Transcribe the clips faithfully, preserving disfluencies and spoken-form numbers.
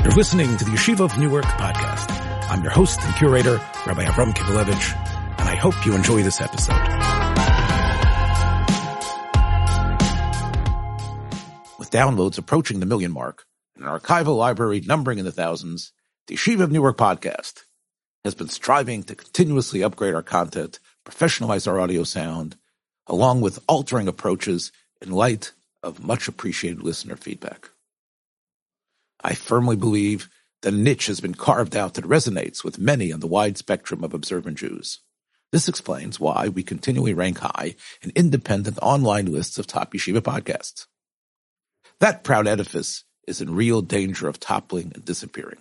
You're listening to the Yeshiva of Newark podcast. I'm your host and curator, Rabbi Avram Kivelevitz, and I hope you enjoy this episode. With downloads approaching the million mark and an archival library numbering in the thousands, the Yeshiva of Newark podcast has been striving to continuously upgrade our content, professionalize our audio sound, along with altering approaches in light of much appreciated listener feedback. I firmly believe that a niche has been carved out that resonates with many on the wide spectrum of observant Jews. This explains why we continually rank high in independent online lists of top yeshiva podcasts. That proud edifice is in real danger of toppling and disappearing.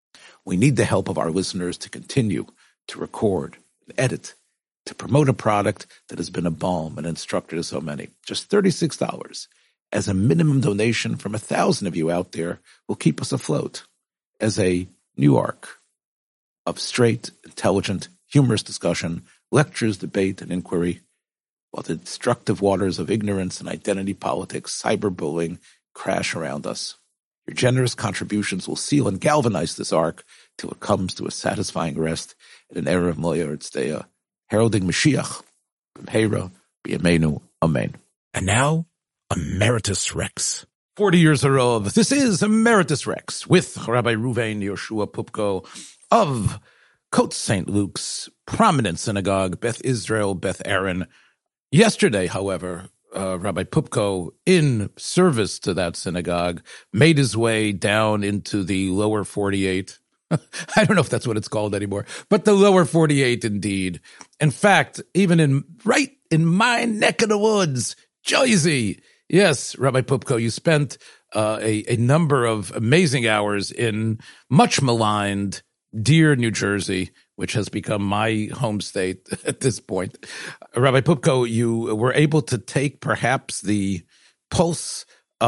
We need the help of our listeners to continue to record and edit, to promote a product that has been a balm and instructor to so many. Just thirty-six dollars. As a minimum donation from a thousand of you out there will keep us afloat as a new arc of straight, intelligent, humorous discussion, lectures, debate, and inquiry, while the destructive waters of ignorance and identity politics, cyberbullying crash around us. Your generous contributions will seal and galvanize this arc till it comes to a satisfying rest in an era of Moya Tzdeya, heralding Mashiach, B'mheira, B'yameinu, Amen. And now, Emeritus Rex. Forty years of Rov. This is Emeritus Rex with Rabbi Ruvain Yoshua Pupko of Cote Saint Luke's prominent synagogue, Beth Israel, Beth Aaron. Yesterday, however, uh, Rabbi Pupko, in service to that synagogue, made his way down into the lower forty-eight. I don't know if that's what it's called anymore, but the lower forty-eight indeed. In fact, even in right in my neck of the woods, Jersey. Yes, Rabbi Pupko, you spent uh, a, a number of amazing hours in much maligned Deer, New Jersey, which has become my home state at this point. Rabbi Pupko, you were able to take perhaps the pulse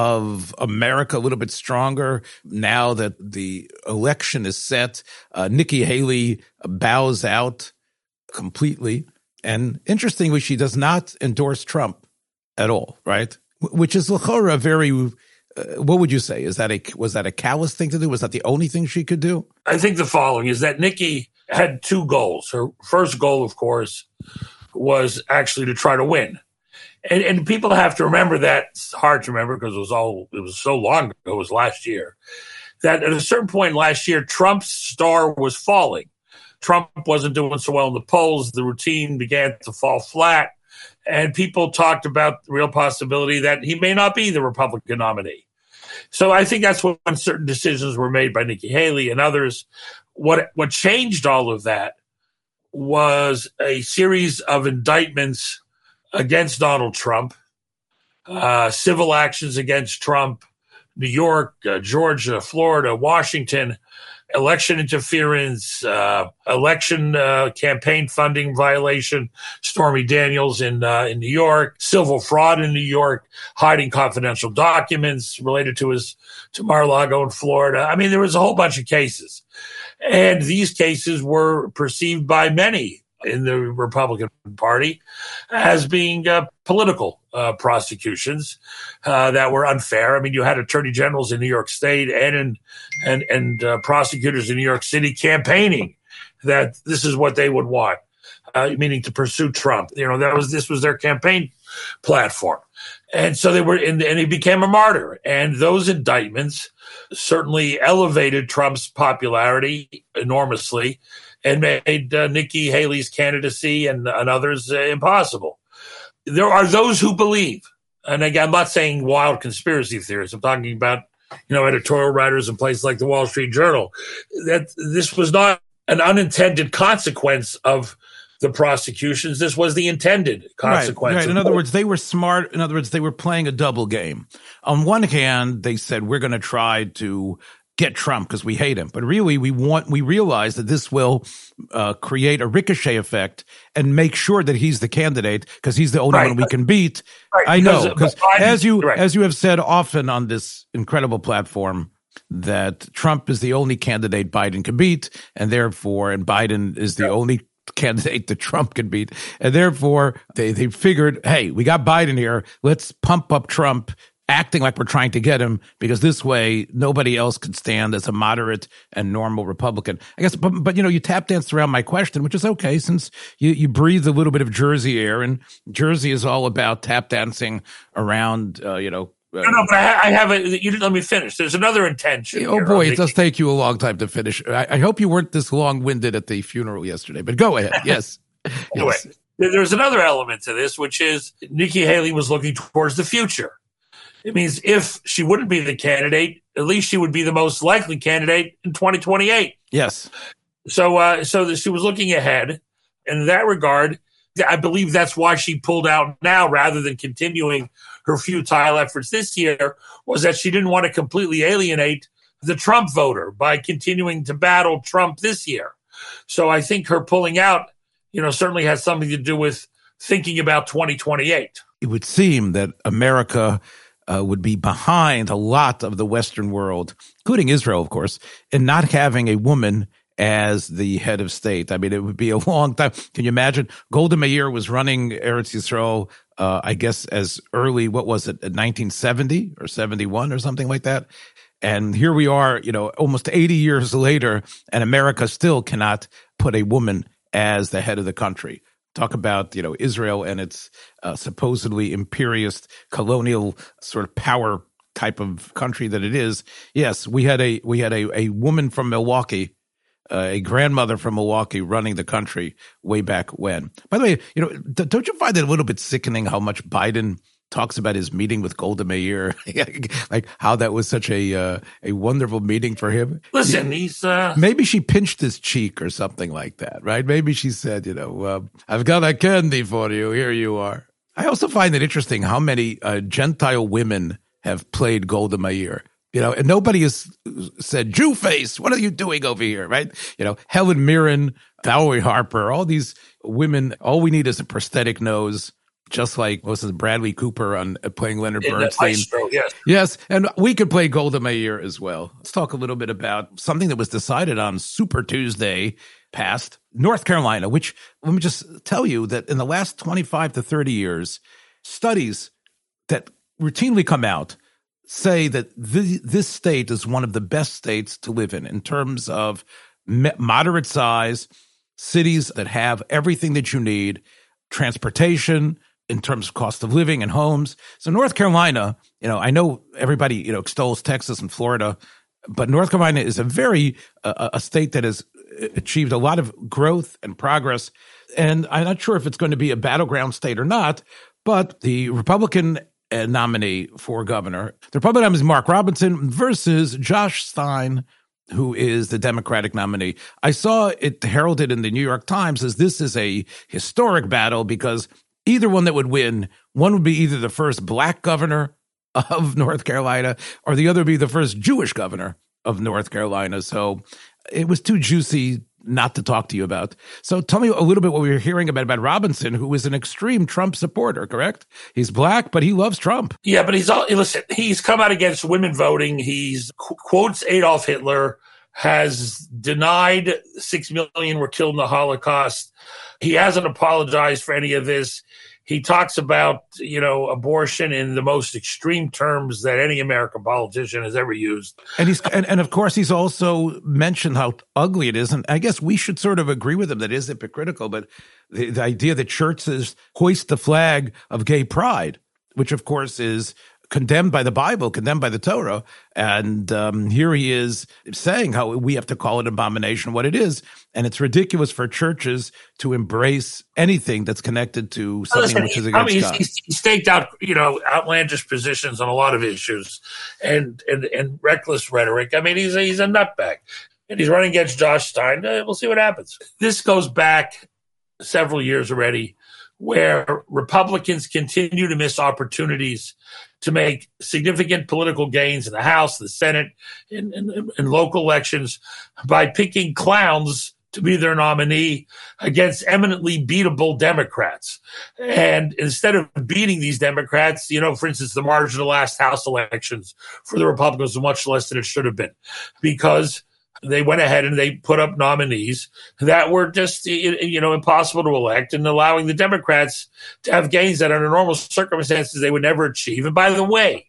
of America a little bit stronger now that the election is set. Uh, Nikki Haley bows out completely. And interestingly, she does not endorse Trump at all, right? Which is l'chora very, uh, what would you say? Is that a, was that a callous thing to do? Was that the only thing she could do? I think the following is that Nikki had two goals. Her first goal, of course, was actually to try to win. And, and people have to remember that, it's hard to remember because it was all, it was so long ago, it was last year, that at a certain point last year, Trump's star was falling. Trump wasn't doing so well in the polls. The routine began to fall flat. And people talked about the real possibility that he may not be the Republican nominee. So I think that's when certain decisions were made by Nikki Haley and others. What what changed all of that was a series of indictments against Donald Trump, uh, civil actions against Trump, New York, uh, Georgia, Florida, Washington, election interference, uh, election uh, campaign funding violation, Stormy Daniels in uh, in New York, civil fraud in New York, hiding confidential documents related to his to Mar-a-Lago in Florida. I mean, there was a whole bunch of cases, and these cases were perceived by many in the Republican Party as being uh, political uh, prosecutions uh, that were unfair. I mean, you had attorney generals in New York State and in, and and uh, prosecutors in New York City campaigning that this is what they would want, uh, meaning to pursue Trump. You know, that was this was their campaign platform, and so they were, and, and he became a martyr. And those indictments certainly elevated Trump's popularity enormously, and made uh, Nikki Haley's candidacy and, and others uh, impossible. There are those who believe, and again, I'm not saying wild conspiracy theories. I'm talking about, you know, editorial writers in places like the Wall Street Journal, that this was not an unintended consequence of the prosecutions. This was the intended consequence. Right, right. In other words, they were smart. In other words, they were playing a double game. On one hand, they said, we're going to try to get Trump because we hate him. But really, we want, we realize that this will uh, create a ricochet effect and make sure that he's the candidate because he's the only right. one we can beat. Right. I know, because as you, right. as you have said often on this incredible platform, that Trump is the only candidate Biden can beat, and therefore, and Biden is the yeah. only candidate that Trump can beat. And therefore, they, they figured, hey, we got Biden here. Let's pump up Trump acting like we're trying to get him because this way nobody else could stand as a moderate and normal Republican. I guess, but, but you know, you tap danced around my question, which is okay since you, you breathe a little bit of Jersey air, and Jersey is all about tap dancing around, uh, you know. Uh, no, no, but I, I have a, you didn't let me finish. There's another intention. Oh here, boy, it does take you a long time to finish. I, I hope you weren't this long-winded at the funeral yesterday, but go ahead. Yes. Anyway, yes. There's another element to this, which is Nikki Haley was looking towards the future. It means if she wouldn't be the candidate, at least she would be the most likely candidate in twenty twenty-eight. Yes. So, uh, so she was looking ahead. In that regard, I believe that's why she pulled out now rather than continuing her futile efforts this year, was that she didn't want to completely alienate the Trump voter by continuing to battle Trump this year. So I think her pulling out, you know, certainly has something to do with thinking about twenty twenty-eight. It would seem that America uh, would be behind a lot of the Western world, including Israel, of course, in not having a woman as the head of state. I mean, it would be a long time. Can you imagine? Golda Meir was running Eretz Yisrael, uh, I guess, as early, what was it, nineteen seventy or seventy-one or something like that? And here we are, you know, almost eighty years later, and America still cannot put a woman as the head of the country. Talk about, you know, Israel and its uh, supposedly imperialist colonial sort of power type of country that it is. Yes, we had a we had a, a woman from Milwaukee, uh, a grandmother from Milwaukee running the country way back when. By the way, you know, d- don't you find it a little bit sickening how much Biden talks about his meeting with Golda Meir, like how that was such a uh, a wonderful meeting for him. Listen, he's uh... maybe she pinched his cheek or something like that, right? Maybe she said, you know, uh, I've got a candy for you. Here you are. I also find it interesting how many uh, Gentile women have played Golda Meir. You know, and nobody has said, Jew face, what are you doing over here, right? You know, Helen Mirren, Valerie Harper, all these women, all we need is a prosthetic nose. Just like, what was it, Bradley Cooper on uh, playing Leonard In Bernstein. Maestro, yes. Yes, and we could play Golda Meir as well. Let's talk a little bit about something that was decided on Super Tuesday past, North Carolina, which, let me just tell you that in the last twenty-five to thirty years, studies that routinely come out say that th- this state is one of the best states to live in, in terms of me- moderate size, cities that have everything that you need, transportation, in terms of cost of living and homes. So North Carolina, you know, I know everybody, you know, extols Texas and Florida, but North Carolina is a very, uh, a state that has achieved a lot of growth and progress. And I'm not sure if it's going to be a battleground state or not, but the Republican uh, nominee for governor, the Republican nominee is Mark Robinson versus Josh Stein, who is the Democratic nominee. I saw it heralded in the New York Times as this is a historic battle because either one that would win, one would be either the first black governor of North Carolina or the other would be the first Jewish governor of North Carolina. So it was too juicy not to talk to you about. So tell me a little bit what we were hearing about, about Robinson, who is an extreme Trump supporter, correct? He's black, but he loves Trump. Yeah, but he's all, listen, he's come out against women voting. He's qu- quotes Adolf Hitler, has denied six million were killed in the Holocaust. He hasn't apologized for any of this. He talks about, you know, abortion in the most extreme terms that any American politician has ever used. And he's and, and of course he's also mentioned how ugly it is. And I guess we should sort of agree with him that it is hypocritical, but the, the idea that churches hoist the flag of gay pride, which of course is condemned by the Bible, condemned by the Torah. And um, here he is saying how we have to call it abomination what it is. And it's ridiculous for churches to embrace anything that's connected to something Listen, which is against I mean, God. He's, he's staked out, you know, outlandish positions on a lot of issues and, and, and reckless rhetoric. I mean, he's a, he's a nutbag. And he's running against Josh Stein. Uh, we'll see what happens. This goes back several years already, where Republicans continue to miss opportunities to make significant political gains in the House, the Senate, and, and, and local elections by picking clowns to be their nominee against eminently beatable Democrats. And instead of beating these Democrats, you know, for instance, the margin of the last House elections for the Republicans was much less than it should have been because they went ahead and they put up nominees that were just, you know, impossible to elect and allowing the Democrats to have gains that under normal circumstances they would never achieve. And by the way,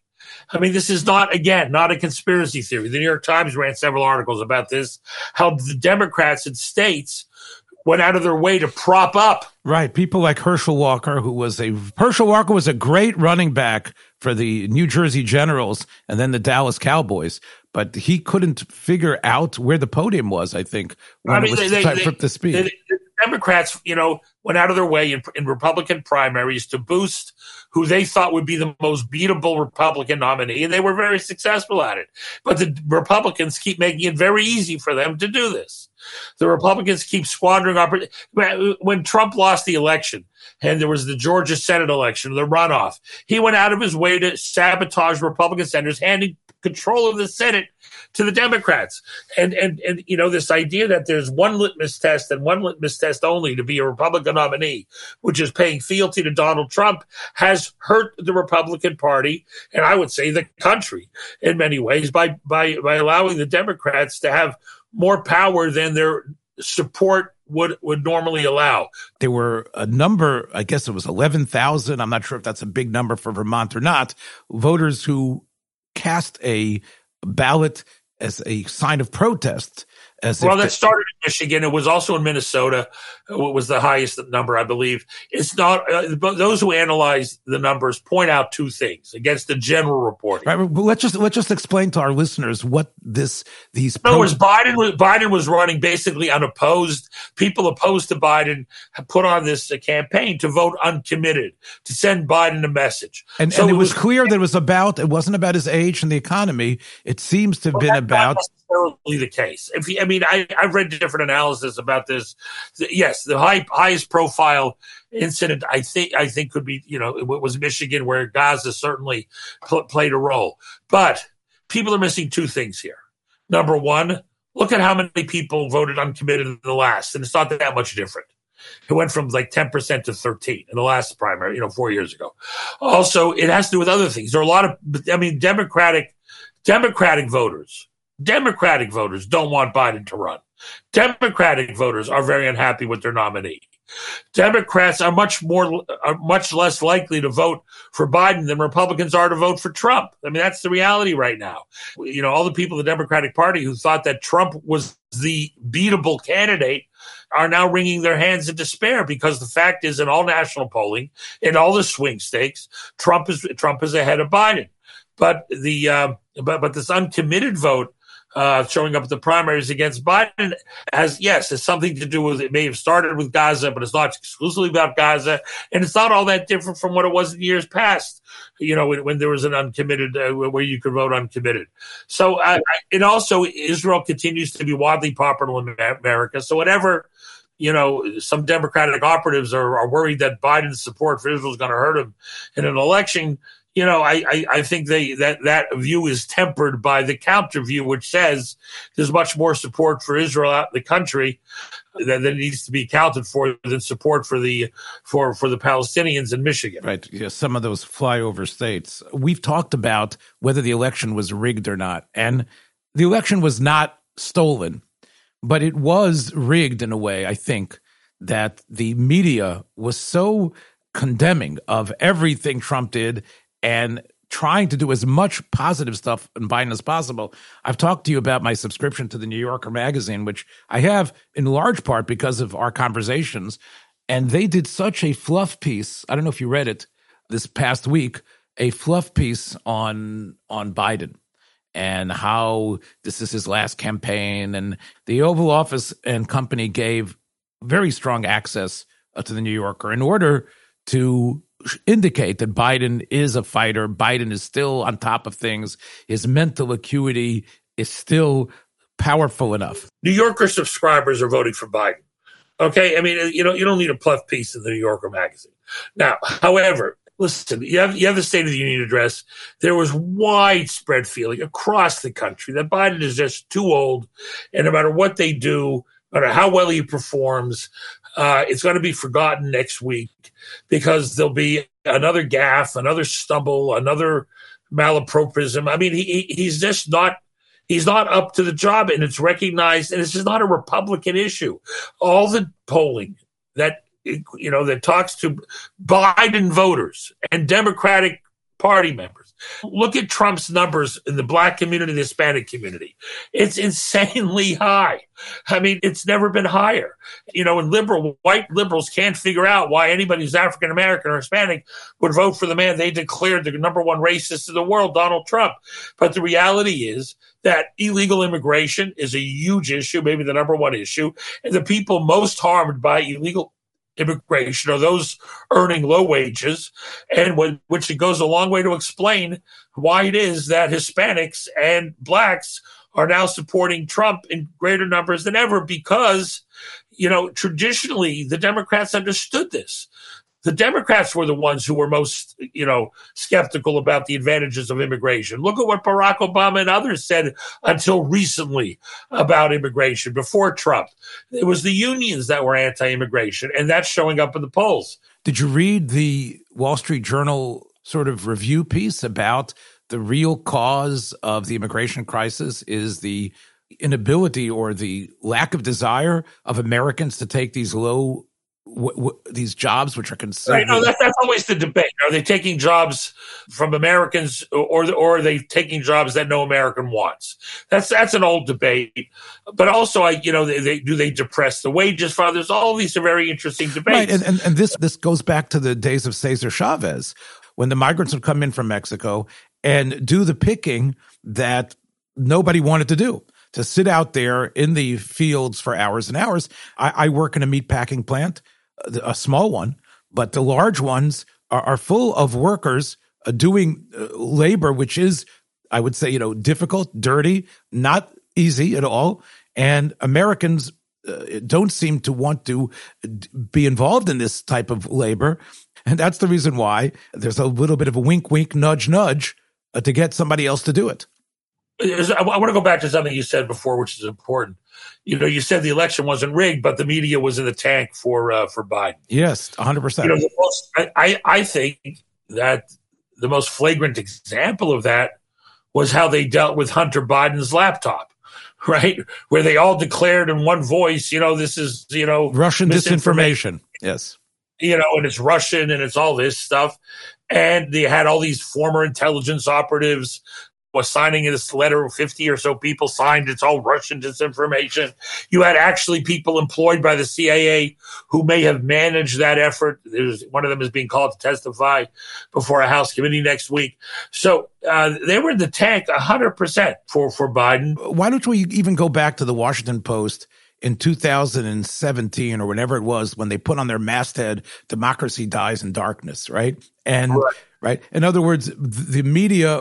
I mean, this is not, again, not a conspiracy theory. The New York Times ran several articles about this, how the Democrats in states went out of their way to prop up. Right. People like Herschel Walker, who was a Herschel Walker was a great running back for the New Jersey Generals and then the Dallas Cowboys. But he couldn't figure out where the podium was, I think, when I mean, it was they, time they, for the speech. The, the Democrats, you know, went out of their way in, in Republican primaries to boost who they thought would be the most beatable Republican nominee, and they were very successful at it. But the Republicans keep making it very easy for them to do this. The Republicans keep squandering opportunities. When Trump lost the election and there was the Georgia Senate election, the runoff, he went out of his way to sabotage Republican senators, handing control of the Senate to the Democrats. And, and, and, you know, this idea that there's one litmus test and one litmus test only to be a Republican nominee, which is paying fealty to Donald Trump, has hurt the Republican Party, and I would say the country in many ways, by, by, by allowing the Democrats to have more power than their support would would normally allow. There were a number, I guess it was eleven thousand, I'm not sure if that's a big number for Vermont or not, voters who cast a ballot as a sign of protest. As well, that they- started in Michigan. It was also in Minnesota. What was the highest number, I believe. It's not. Uh, those who analyze the numbers point out two things against the general reporting. Right, but let's just let's just explain to our listeners what this these. In other words, Biden was Biden was running basically unopposed. People opposed to Biden have put on this uh, campaign to vote uncommitted, to send Biden a message. And, so and it, it was, was clear that it was about. It wasn't about his age and the economy. It seems to have well, been about. Not necessarily the case. If you, I mean, I, I've read different analysis about this. Yes, the high, highest profile incident, I think, I think could be, you know, it was Michigan, where Gaza certainly pl- played a role. But people are missing two things here. Number one, look at how many people voted uncommitted in the last, and it's not that much different. It went from like ten percent to thirteen in the last primary, you know, four years ago. Also, it has to do with other things. There are a lot of, I mean, Democratic, Democratic voters. Democratic voters don't want Biden to run. Democratic voters are very unhappy with their nominee. Democrats are much more, are much less likely to vote for Biden than Republicans are to vote for Trump. I mean, that's the reality right now. You know, all the people in the Democratic Party who thought that Trump was the beatable candidate are now wringing their hands in despair, because the fact is, in all national polling, in all the swing states, Trump is Trump is ahead of Biden. But the uh, but but this uncommitted vote uh, showing up at the primaries against Biden has, yes, it's something to do with, it may have started with Gaza, but it's not exclusively about Gaza. And it's not all that different from what it was in years past, you know, when, when there was an uncommitted, uh, where you could vote uncommitted. So, uh, and also Israel continues to be wildly popular in America. So whatever, you know, some Democratic operatives are, are worried that Biden's support for Israel is going to hurt him in an election. You know, I, I, I think they that, that view is tempered by the counter view, which says there's much more support for Israel out in the country that, that needs to be accounted for than support for the for, for the Palestinians in Michigan. Right. Yeah, some of those flyover states. We've talked about whether the election was rigged or not. And the election was not stolen, but it was rigged in a way, I think, that the media was so condemning of everything Trump did and trying to do as much positive stuff in Biden as possible. I've talked to you about my subscription to the New Yorker magazine, which I have in large part because of our conversations. And they did such a fluff piece. I don't know if you read it this past week, a fluff piece on on Biden and how this is his last campaign. And the Oval Office and company gave very strong access uh, to the New Yorker in order to indicate that Biden is a fighter. Biden is still on top of things. His mental acuity is still powerful enough. New Yorker subscribers are voting for Biden. Okay, I mean, you know, you don't need a fluff piece in the New Yorker magazine. Now, however, listen, you have, you have the State of the Union address. There was widespread feeling across the country that Biden is just too old, and no matter what they do, no matter how well he performs, uh, it's going to be forgotten next week because there'll be another gaffe, another stumble, another malapropism. I mean, he, he's just not. He's not up to the job, and it's recognized, and this is not a Republican issue. All the polling that, you know, that talks to Biden voters and Democratic Party members Look at Trump's numbers in the black community, the Hispanic community. It's insanely high. I mean, it's never been higher. You know, and liberal, white liberals can't figure out why anybody who's African American or Hispanic would vote for the man they declared the number one racist in the world, Donald Trump. But the reality is that illegal immigration is a huge issue, maybe the number one issue. And the people most harmed by illegal immigration are those earning low wages, and when, which it goes a long way to explain why it is that Hispanics and blacks are now supporting Trump in greater numbers than ever, because, you know, traditionally the Democrats understood this. The Democrats were the ones who were most, you know, skeptical about the advantages of immigration. Look at what Barack Obama and others said until recently about immigration, before Trump. It was the unions that were anti-immigration, and that's showing up in the polls. Did you read the Wall Street Journal sort of review piece about the real cause of the immigration crisis is the inability or the lack of desire of Americans to take these low W- w- these jobs, which are considered. Right, no, that, that's always the debate. Are they taking jobs from Americans, or or are they taking jobs that no American wants? That's that's an old debate. But also, I you know, they, they, do they depress the wages for others? All these are very interesting debates. Right, and, and and this this goes back to the days of Cesar Chavez, when the migrants would come in from Mexico and do the picking that nobody wanted to do. To sit out there in the fields for hours and hours. I, I work in a meat packing plant, a small one, but the large ones are, are full of workers uh, doing uh, labor, which is, I would say, you know, difficult, dirty, not easy at all. And Americans uh, don't seem to want to be involved in this type of labor. And that's the reason why there's a little bit of a wink, wink, nudge, nudge uh, to get somebody else to do it. I want to go back to something you said before, which is important. You know, you said the election wasn't rigged, but the media was in the tank for uh, for Biden. Yes, one hundred percent. You know, the most, I, I think that the most flagrant example of that was how they dealt with Hunter Biden's laptop, right? Where they all declared in one voice, you know, this is, you know, Russian disinformation. Yes. You know, and it's Russian and it's all this stuff. And they had all these former intelligence operatives was signing this letter, fifty or so people signed, it's all Russian disinformation. You had actually people employed by the C I A who may have managed that effort. There's, one of them is being called to testify before a House committee next week. So uh, they were in the tank one hundred percent for, for Biden. Why don't we even go back to the Washington Post in two thousand seventeen or whenever it was, when they put on their masthead, "Democracy dies in darkness," right? And right, right? In other words, the media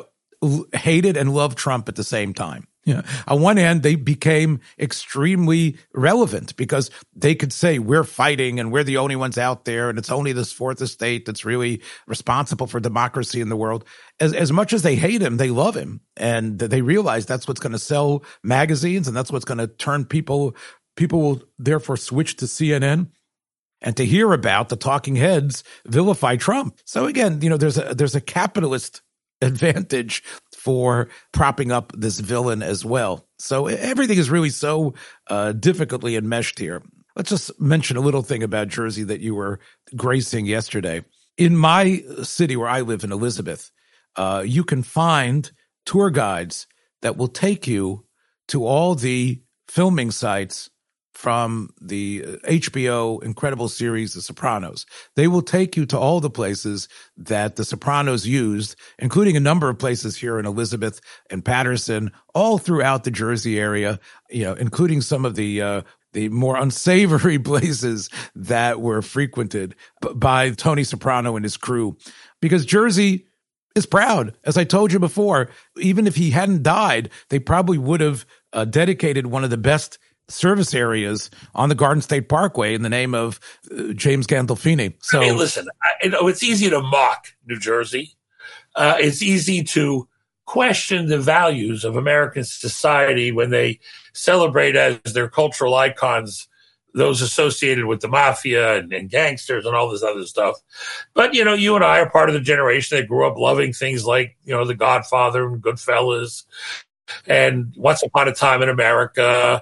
hated and loved Trump at the same time. Yeah. On one hand, they became extremely relevant because they could say, we're fighting and we're the only ones out there, and it's only this fourth estate that's really responsible for democracy in the world. As as much as they hate him, they love him. And they realize that's what's going to sell magazines, and that's what's going to turn people, people will therefore switch to C N N. And to hear about the talking heads vilify Trump. So again, you know, there's a there's a capitalist advantage for propping up this villain as well. So everything is really so uh, difficultly enmeshed here. Let's just mention a little thing about Jersey that you were gracing yesterday. In my city where I live in Elizabeth, uh, you can find tour guides that will take you to all the filming sites from the H B O incredible series, The Sopranos. They will take you to all the places that The Sopranos used, including a number of places here in Elizabeth and Patterson, all throughout the Jersey area, you know, including some of the uh, the more unsavory places that were frequented by Tony Soprano and his crew. Because Jersey is proud. As I told you before, even if he hadn't died, they probably would have uh, dedicated one of the best service areas on the Garden State Parkway in the name of uh, James Gandolfini. So, I mean, listen, I, you know, it's easy to mock New Jersey. Uh, it's easy to question the values of American society when they celebrate as their cultural icons those associated with the mafia and, and gangsters and all this other stuff. But, you know, you and I are part of the generation that grew up loving things like, you know, The Godfather and Goodfellas and Once Upon a Time in America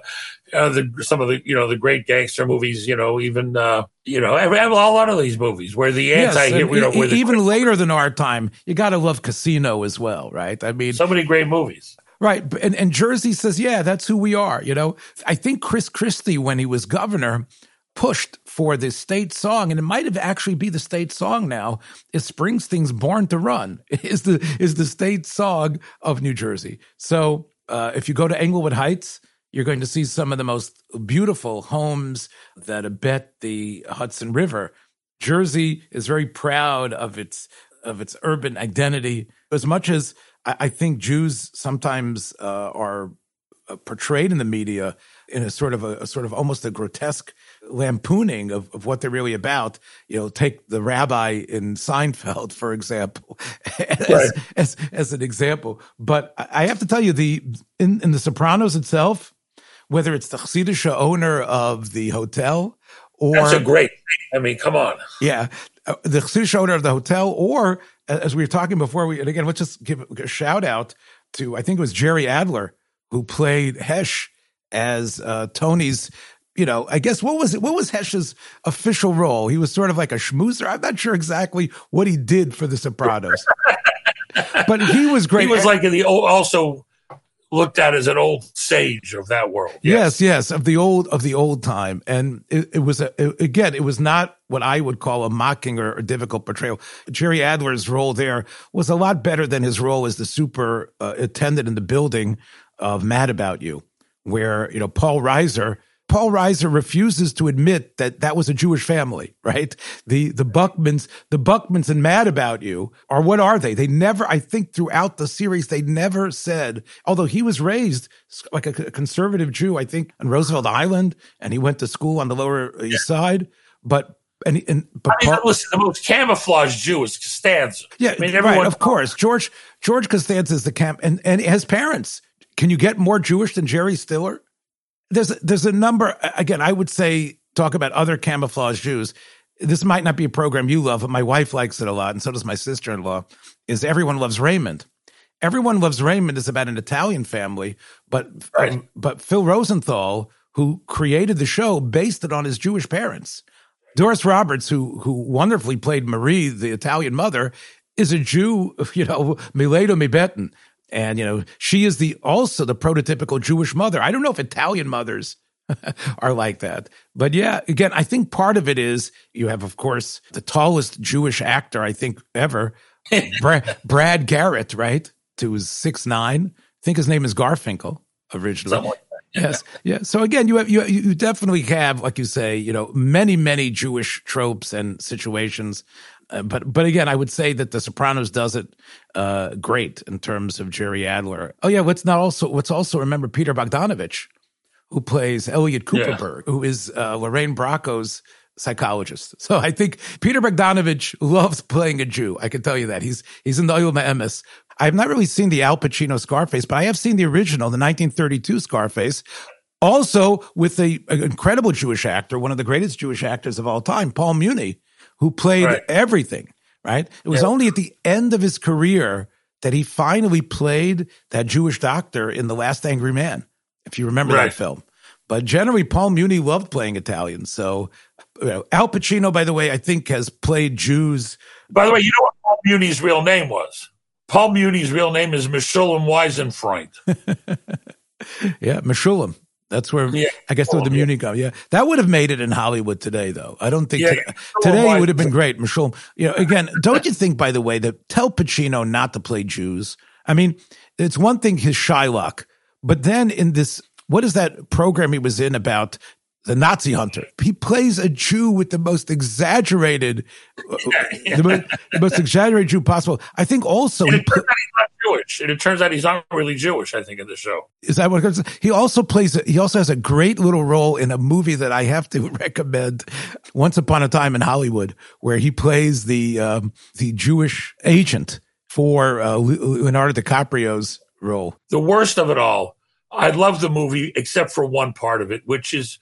uh, the some of the you know the great gangster movies. You know, even uh, you know every, a lot of these movies where the anti yes, you know, e- where even the, later than our time, you got to love Casino as well, right? I mean, so many great movies. Right. And, and Jersey says, yeah, that's who we are. You know, I think Chris Christie, when he was governor, pushed for the state song, and it might have actually be the state song now, is Springsteen's Born to Run is the is the state song of New Jersey. So uh, if you go to Englewood Heights, you're going to see some of the most beautiful homes that abet the Hudson River. Jersey is very proud of its of its urban identity, as much as I think Jews sometimes uh, are portrayed in the media in a sort of a, a sort of almost a grotesque lampooning of, of what they're really about. You know, take the rabbi in Seinfeld, for example, as, right. as, as an example. But I have to tell you, the in, in The Sopranos itself, whether it's the Hasidic owner of the hotel or that's a great thing. I mean, come on. Yeah. Uh, the Hasidic owner of the hotel, or as we were talking before, we and again, let's just give a shout out to, I think it was Jerry Adler, who played Hesh as uh, Tony's, you know, I guess, what was it? What was Hesh's official role? He was sort of like a schmoozer. I'm not sure exactly what he did for The Sopranos, but he was great. He was like in the old, also looked at as an old sage of that world. Yes, yes, yes of the old of the old time, and it, it was a, it, again, it was not what I would call a mocking or, or difficult portrayal. Jerry Adler's role there was a lot better than his role as the super uh, attendant in the building of Mad About You, where you know Paul Reiser. Paul Reiser refuses to admit that that was a Jewish family, right? The the Buckmans, the Buckmans and Mad About You are, what are they? They never, I think throughout the series, they never said, although he was raised like a conservative Jew, I think, on Roosevelt Island, and he went to school on the Lower East yeah. Side, but and, and but I mean, Paul, listen, the most camouflaged Jew is Costanza. Yeah, I mean, everyone, right, of course. George George Costanza is the camp, and, and his parents. Can you get more Jewish than Jerry Stiller? There's there's a number, again, I would say, talk about other camouflage Jews. This might not be a program you love, but my wife likes it a lot, and so does my sister-in-law, is Everyone Loves Raymond. Everyone Loves Raymond is about an Italian family, but right. um, but Phil Rosenthal, who created the show, based it on his Jewish parents. Doris Roberts, who who wonderfully played Marie, the Italian mother, is a Jew, you know, Mileto Mibetin. And, you know, she is the also the prototypical Jewish mother. I don't know if Italian mothers are like that. But yeah, again, I think part of it is you have, of course, the tallest Jewish actor, I think, ever, Brad, Brad Garrett, right? Who was six nine. I think his name is Garfinkel originally. Something like that. Yes. Yeah. So again, you have, you you definitely have, like you say, you know, many, many Jewish tropes and situations. Uh, but but again, I would say that The Sopranos does it uh, great in terms of Jerry Adler. Oh yeah, let's not also let's also remember Peter Bogdanovich, who plays Elliot Cooperberg, yeah. who is uh, Lorraine Bracco's psychologist. So I think Peter Bogdanovich loves playing a Jew. I can tell you that. He's he's in the Oyel Emes. I've not really seen the Al Pacino Scarface, but I have seen the original, the nineteen thirty-two Scarface. Also with a, an incredible Jewish actor, one of the greatest Jewish actors of all time, Paul Muni, who played right. everything, right? It was yeah. only at the end of his career that he finally played that Jewish doctor in The Last Angry Man, if you remember right. that film. But generally, Paul Muni loved playing Italian. So you know, Al Pacino, by the way, I think has played Jews. By the way, you know what Paul Muni's real name was? Paul Muni's real name is Meshulam Weisenfreund. Yeah, Meshulam. That's where, yeah. I guess, where the Muni go. Yeah. That would have made it in Hollywood today, though. I don't think, yeah, today, today would have been great. Meshulam, you know, again, don't you think, by the way, that tell Pacino not to play Jews? I mean, it's one thing, his Shylock, but then in this, what is that program he was in about the Nazi hunter? He plays a Jew with the most exaggerated, yeah, yeah. The, most, the most exaggerated Jew possible. I think also and he it turns out he's not Jewish, and it turns out he's not really Jewish. I think in the show is that what it is? He also plays. He also has a great little role in a movie that I have to recommend, Once Upon a Time in Hollywood, where he plays the um, the Jewish agent for uh, Leonardo DiCaprio's role. The worst of it all, I love the movie except for one part of it, which is.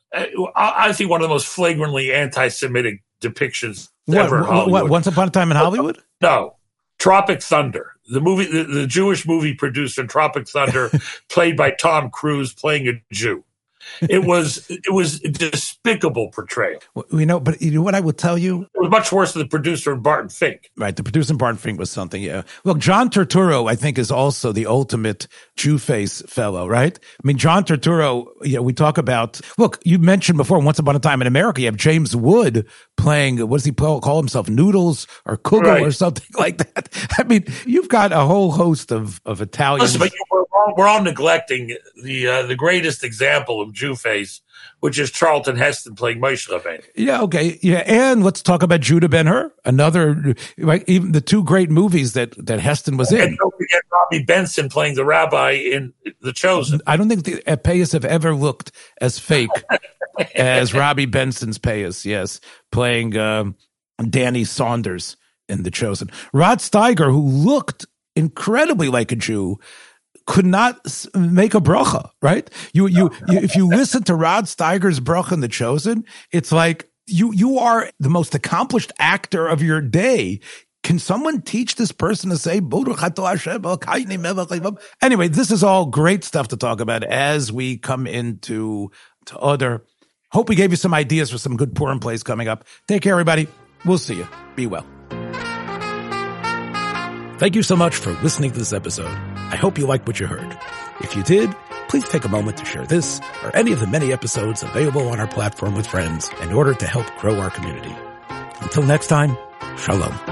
I think one of the most flagrantly anti-Semitic depictions what, ever in Hollywood. What, Once Upon a Time in Hollywood? No. Tropic Thunder. The movie, the, the Jewish movie produced in Tropic Thunder, played by Tom Cruise, playing a Jew. It was it was a despicable portrayal. Well, you know, but you know what I will tell you? It was much worse than the producer and Barton Fink. Right, the producer and Barton Fink was something, yeah. Look, John Turturro, I think, is also the ultimate Jew-face fellow, right? I mean, John Turturro, you know, we talk about, look, you mentioned before, Once Upon a Time in America, you have James Wood playing, what does he call himself, Noodles or Kugel right. or something like that. I mean, you've got a whole host of, of Italians. Listen, but we're all, we're all neglecting the uh, the greatest example of Jew-face, which is Charlton Heston playing Moshe Rabbeinu. Yeah, okay. Yeah, and let's talk about Judah Ben-Hur, another, right, even the two great movies that, that Heston was in. And don't forget Robbie Benson playing the rabbi in The Chosen. I don't think the payas have ever looked as fake as Robbie Benson's payas, yes, playing um, Danny Saunders in The Chosen. Rod Steiger, who looked incredibly like a Jew, could not make a bracha, right? You, you, you, if you listen to Rod Steiger's bracha in The Chosen, it's like you, you are the most accomplished actor of your day. Can someone teach this person to say, anyway, this is all great stuff to talk about as we come into to other. Hope we gave you some ideas for some good Purim plays coming up. Take care, everybody. We'll see you. Be well. Thank you so much for listening to this episode. I hope you liked what you heard. If you did, please take a moment to share this or any of the many episodes available on our platform with friends in order to help grow our community. Until next time, shalom.